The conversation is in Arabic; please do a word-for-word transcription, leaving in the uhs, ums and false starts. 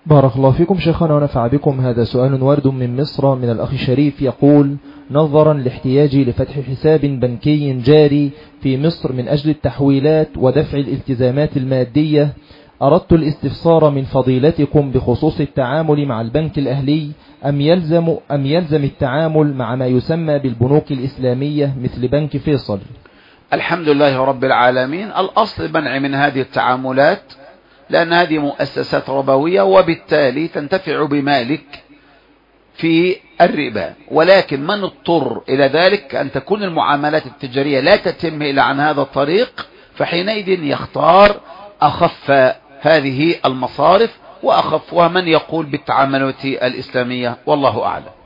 بارك الله فيكم شيخنا ونفع بكم. هذا سؤال وارد من مصر من الأخ الشريف يقول: نظرا لاحتياجي لفتح حساب بنكي جاري في مصر من أجل التحويلات ودفع الالتزامات المادية، أردت الاستفسار من فضيلتكم بخصوص التعامل مع البنك الأهلي، أم يلزم, أم يلزم التعامل مع ما يسمى بالبنوك الإسلامية مثل بنك فيصل؟ الحمد لله رب العالمين. الأصل منع من هذه التعاملات، لأن هذه مؤسسات ربوية وبالتالي تنتفع بمالك في الربا، ولكن من اضطر إلى ذلك أن تكون المعاملات التجارية لا تتم إلا عن هذا الطريق، فحينئذ يختار أخف هذه المصارف وأخفها من يقول بالتعاملات الإسلامية، والله أعلم.